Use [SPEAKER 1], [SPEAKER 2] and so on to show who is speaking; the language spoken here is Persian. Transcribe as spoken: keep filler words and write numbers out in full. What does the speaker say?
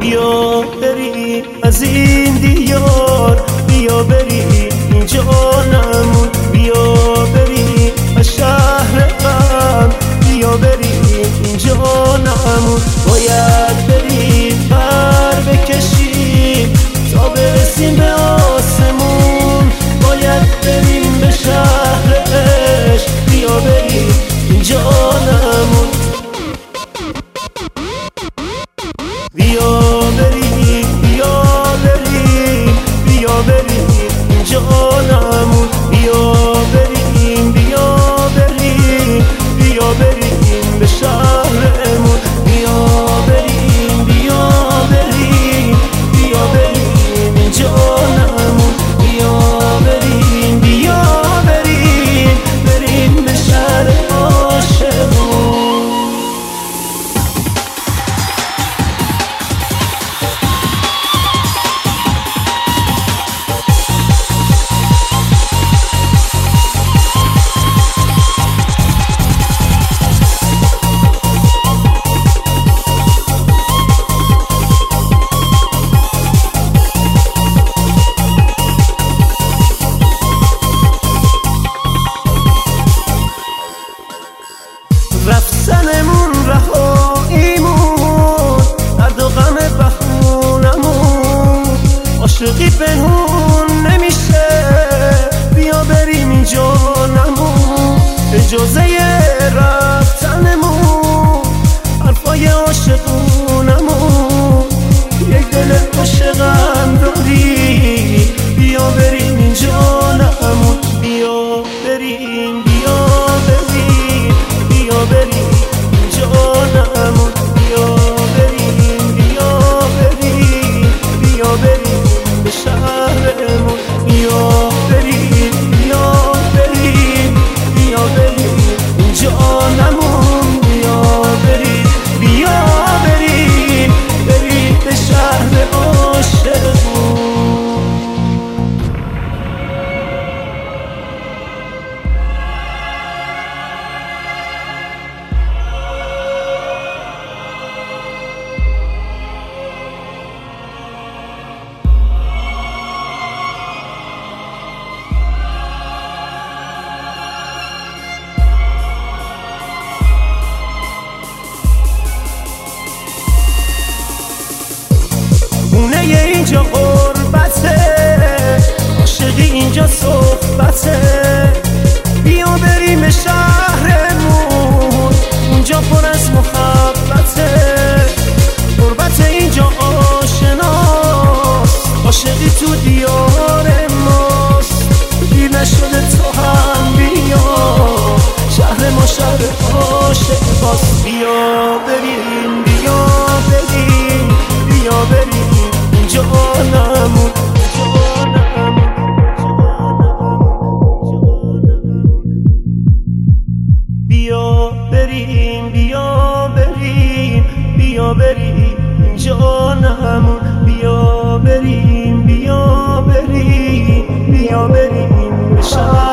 [SPEAKER 1] بیا بریم از این دیار، بیا بریم اینجا نمون، بیا بریم از شهر غم، بیا بریم اینجا نمون. باید بریم پر بکشیم تا برسیم به آسمون، باید بریم به شهر عشق، بیا بریم اینجا نمون. بیا بریم بیا بریم بیا بریم اینجا نمون، بیا بریم بیا بریم بیا بریم به شهرمون، بیا بریم بیا بریم بیا بریم اینجا نمون، بیا بریم بیا بریم بریم به شهر عاشقون. رفتنمون رهاییمون، درد و غم بهونمون، عاشقی پنهون نمیشه، بیا بریم اینجا نمون. اجازه رفتنمون حرفای عاشقونمون، یک دل عاشقم داری، بیا بریم اینجا نمون، بیا بریم بیا بریم بیا بریم اینجا نمون، بیا بریم بیا بریم بیا بریم به شهرمون، بیا بریم بیا بریم بیا بریم اینجا نمون، بیا بریم بیا بریم بریم به شهر عاشقون. خونه اینجا غربته، عاشقی اینجا صحبته، بیا بریم به شهرمون، اینجا پر از محبته، غربت اینجا آشناست، عاشقی تو دیار ماست، دیر نشده تو هم بیا، شهر ما شهر عاشق هاست، بیا بریم بیا بریم بیا بریم اینجا نمون، بیا بریم بیا بریم بیا بریم اینجا نمون، بیا بریم بیا بریم بیا بریم